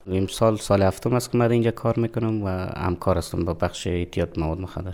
امسال سال هفتم است که من اینجا کار میکنم و همکار هستم با بخش احتیاط مواد مخدر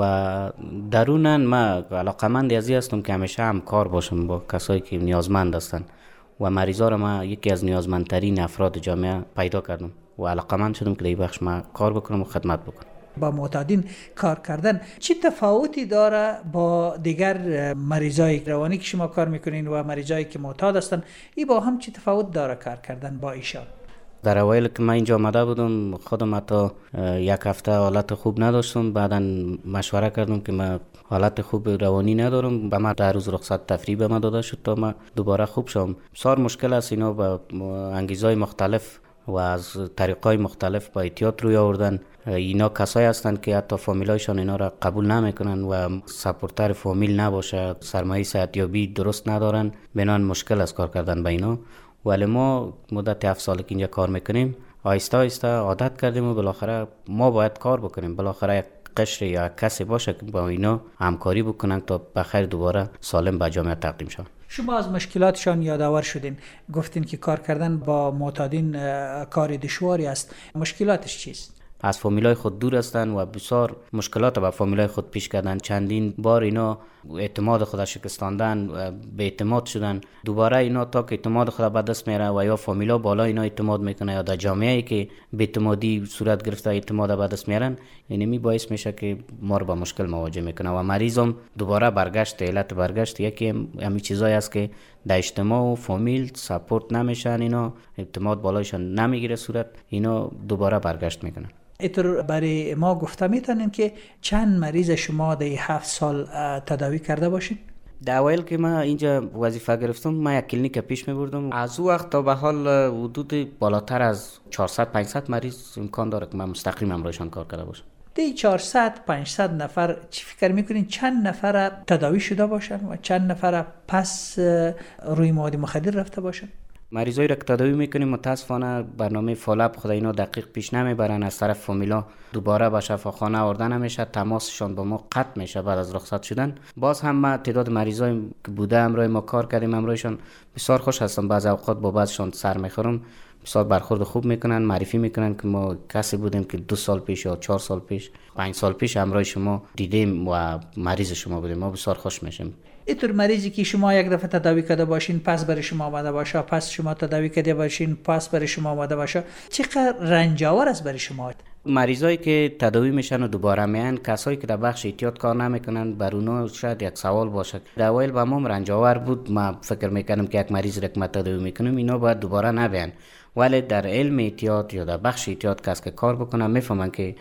و درونن ما علاقمند ازی هستم که همیشه همکار باشم با کسایی که نیازمند هستن و مریضا را ما یکی از نیازمندترین افراد جامعه پیدا کردم و علاقمند شدم که در این بخش ما کار بکنم و خدمت بکنم. با معتادین کار کردن چه تفاوتی داره با دیگر مریضای روانی که شما کار میکنین و مریضایی که معتاد هستن؟ این با هم چه تفاوت داره کار کردن با ایشان؟ در اوایل که من اینجا آمده بودم خودم حتی یک هفته حالت خوب نداشتم، بعدا مشوره کردم که من حالت خوب روانی ندارم، به من 10 روز رخصت تفریح به من داده شد تا من دوباره خوب شم. بسیار مشکل است، اینا با انگیزهای مختلف و از طریقای مختلف با احتیاط روی آوردن. اینا کسایی هستند که حتی فامیلایشان اینا را قبول نمیکنن و سپورتر فامیل نباشه، سرمایه صحتیابی درست ندارن، بنان مشکل است کار کردن با اینا. ولی ما مدت 7 سال که اینجا کار میکنیم آهسته آهسته عادت کردیم و بالاخره ما باید کار بکنیم، بالاخره یک قشر یا کسی باشه که با اینا همکاری بکنن تا بخیر دوباره سالم به جامعه تقدیم شون. شما از مشکلاتشان یادآور شدین، گفتین که کار کردن با معتادین کار دشواری است. مشکلاتش چیست؟ از فامیلای خود دور هستند و بسیار مشکلات با فامیلای خود پیش کردن. چندین بار اینا اعتماد خود شکستاندن، به اعتماد شدن. دوباره اینا تا که اعتماد خود به دست میاره و یا فامیلا بالا اینا اعتماد میکنه یا در جامعه‌ای که به اعتمادی صورت گرفته اعتماد به دست میارن، اینمی باعث میشه که ما رو با مشکل مواجه میکنه و مریضم دوباره برگشت. علت برگشت یکی همین چیزایی است که در اجتماع و فامیل سپورت نمیشن، اینا اعتماد بالایشان نمیگیره صورت، اینا دوباره برگشت میکنن. اینطور برای ما گفته میتونین که چند مریض شما در 7 سال تداوی کرده باشین؟ در اوایل که من اینجا وظیفه گرفتم من یک کلینیک پیش میبردم، از او وقت تا به حال حدود بالاتر از 400-500 مریض امکان داره که من مستقیم همراهشان کار کرده باشم. دی 400-500 نفر چی فکر میکنین چند نفر تداوی شده باشن و چند نفر پس روی مواد مخدر رفته باشن؟ مریضایی را که تداوی میکنیم متاسفانه برنامه فالوآپ خود اینا دقیق پیش نمیبرن، از طرف فامیلا دوباره به شفاخانه آورده نمیشه، تماسشان با ما قطع میشه بعد از رخصت شدن. باز هم ما تعداد مریضایی که بوده همراه ما کار کردیم همراهشان بسیار خوش هستم، بعض اوقات با بعضشان سر میخورم، بسیار برخورد خوب میکنن، معرفی میکنن که ما کسی بودیم که 2 سال پیش یا 4 سال پیش 5 سال پیش همراه شما دیدیم و مریض شما بودیم، ما بسیار خوش میشیم. اینطور مریضی که شما یک دفعه تداوی کرده باشین پس برای شما آمده باشه، پس شما تداوی کرده باشین پس برای شما آمده باشه، چقدر رنجاور است برای شما؟ مریضایی که تداوی میشن و دوباره میان، کسایی که در بخش احتیاط کار نمیکنن، بر اونا شاید یک سوال باشه. در اوایل با ما رنجاور بود، ما فکر میکنم که یک مریض را که ما تداوی میکنیم اینا باید دوباره نبیان، ولی در علم احتیاط یا در بخش احتیاط کس که کار بکنن میفهمن که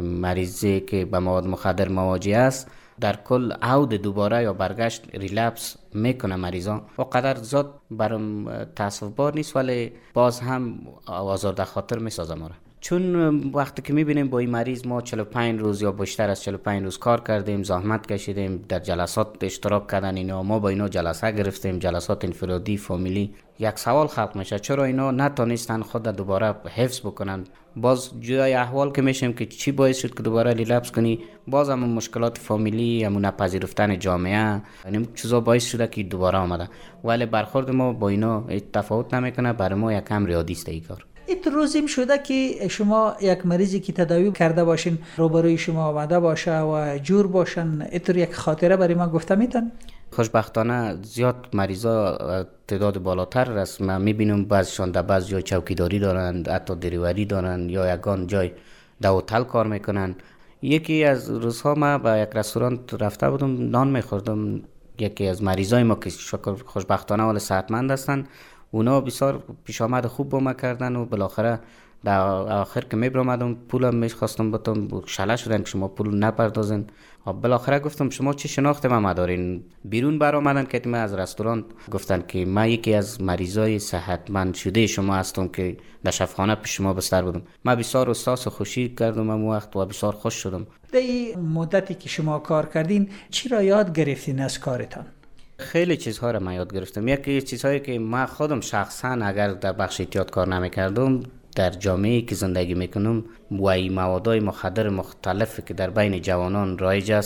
مریضی که با مواد مخدر مواجه است در کل عود دوباره یا برگشت ریلپس میکنه مریضان و قدر زاد برام تاسف بار نیست، ولی باز هم آزارده خاطر میسازه ما را. چون وقتی که میبینیم با این مریض ما 45 روز یا بیشتر از 45 روز کار کردیم، زحمت کشیدیم، در جلسات اشتراک کردن اینا، ما با اینا جلسه گرفتیم، جلسات انفرادی فامیلی، یک سوال خلق میشه چرا اینا نتونستن خود دوباره حفظ بکنن. باز جای احوال که میشیم که چی باعث شد که دوباره ریلپس کنی، باز هم مشکلات فامیلی، همون نپذیرفتن جامعه، یعنی چیزا باعث شده که دوباره آمده، ولی برخورد ما با اینا تفاوت نمیکنه، برای ما یکم ریادی است این کار. این روزیم شده که شما یک مریضی که تداوی کرده باشین روبروی شما آمده باشه و جور باشن، اینطور یک خاطره برای ما گفته میتون؟ خوشبختانه زیاد مریضا تعداد بالاتر است، من میبینم بعضشان در بعض جای چوکیداری دارن، حتی دریوری دارن یا یگان جای در هتل کار میکنن. یکی از روزها ما به یک رستوران رفته بودم نان میخوردم، یکی از مریضای ما که خوشبختانه ولی صحتمند هستن، اونا بسیار پیش آمد خوب با ما کردن و بالاخره در آخر که میبرامدم پولم میخواستم بتم شله شدن که شما پول نپردازن. بالاخره گفتم شما چه شناخت ما دارین؟ بیرون برآمدن که من از رستوران گفتن که من یکی از مریضای صحتمند شده شما هستم که در شفاخانه پیش شما بستر بودم. من بسیار احساس خوشی کردم اون وقت و بسیار خوش شدم. در این مدتی که شما کار کردین چی را یاد گرفتین از کارتان؟ خیلی چیزها را من یاد گرفتم. یکی چیزهایی که من خودم شخصا اگر در بخش احتیاط کار نمیکردم، در جامعه‌ای که زندگی میکنم و این موادهای مخدر مختلفی که در بین جوانان رایج است،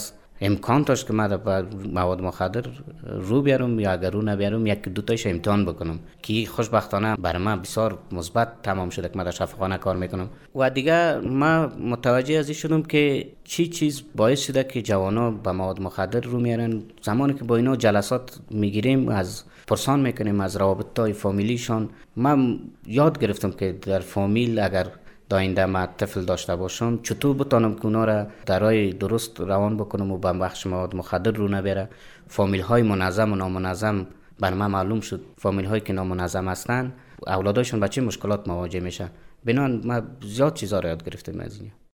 امکان داشت که من در مواد مخدر رو بیارم یا اگر رو نبیارم یک دو تایش امتحان بکنم که خوشبختانه برای من بسیار مثبت تمام شده که من در شفاخانه کار میکنم. و دیگه من متوجه از این شدم که چی چیز باعث شده که جوانا به مواد مخدر رو میارن. زمانی که با اینا جلسات میگیریم، از پرسان میکنیم از روابطهای فامیلیشان، من یاد گرفتم که در فامیل اگر داینده ما طفل داشته باشم چطور بتانم که اونا را در راه درست روان بکنم و به بخش مواد مخدر رو نبره. فامیل های منظم و نامنظم بر من معلوم شد، فامیل هایی که نامنظم هستن اولادایشون با چه مشکلات مواجه میشن. بنان ما زیاد چیزا را یاد گرفتیم از این.